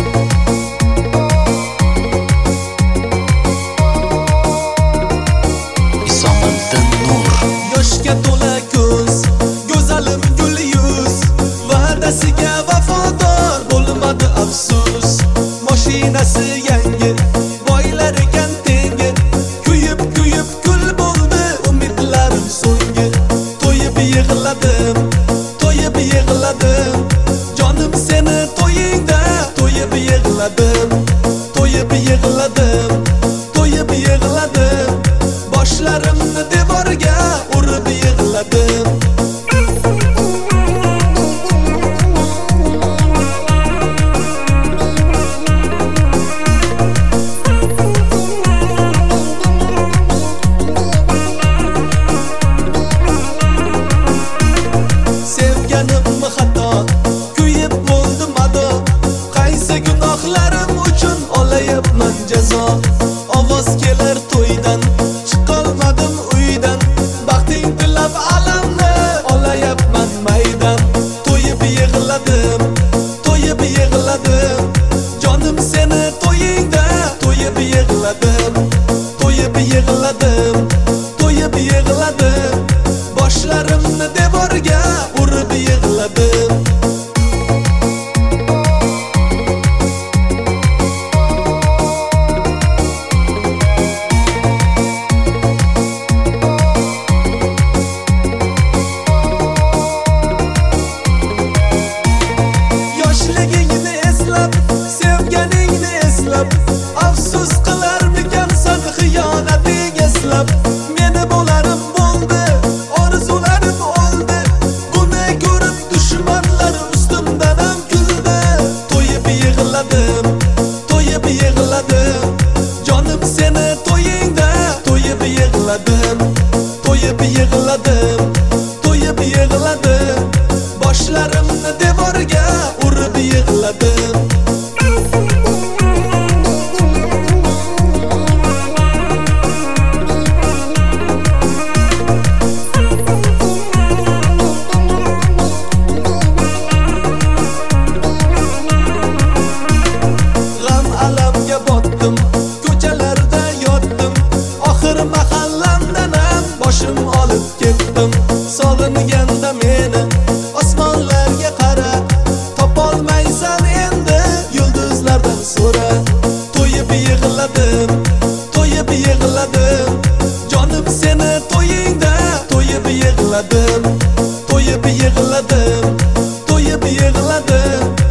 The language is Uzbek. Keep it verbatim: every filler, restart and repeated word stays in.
Isomiddin Nur. Yoshga to'la ko'z, go'zalim gul yuz, va'dasiga vafodor bo'lmadi afsus. Mashinasi yangi, boylar ekan tengi, kuyib kuyib kul bo'ldi umidlarim so'nggi. To'yib yig'ladim, to'yib yig'ladim, jonim seni to'yingda to'yib yig'ladim, to'yib yig'ladim, to'yib yig'ladim, boshlarimni devorga urib yig'ladim. Sevganimni xato, kuyib bo'ldim ado, qaysi gunohlarim uchun olayapman jazo. Ovoz kelar to'ydan, chiqolmadim uydan, baxting tilab alamni olayapman maydan. To'yib yig'ladim, to'yib yig'ladim, jonim seni to'yingda to'yib yig'ladim, to'yib yig'ladim, to'yib yig'ladim, boshlarimni devorga urib yig'ladim. Yoshligingni eslab, sevganingni eslab, afsus qilarmikansan xiyonating eslab. Meni bo'larim bo'ldi, orzularim o'ldi, buni ko'rib dushmanlar ustimdan ham kuldi. To'yib yig'ladim, to'yib yig'ladim, jonim seni to'yingda to'yib yig'ladim, to'yib yig'ladim, to'yib yig'ladim, boshlarimni devorga urib yig'ladim. G'am alamga botdim, ko'chalarda yotdim, oxir mahallamdan ham boshim olib ketdim. Sog'inganda meni osmonlarga qara, topolmaysan endi yulduzlardan so'ra. To'yib yig'ladim, to'yib yig'ladim, jonim seni to'yingda to'yib yig'ladim, to'yib yig'ladim, to'yib yig'ladim,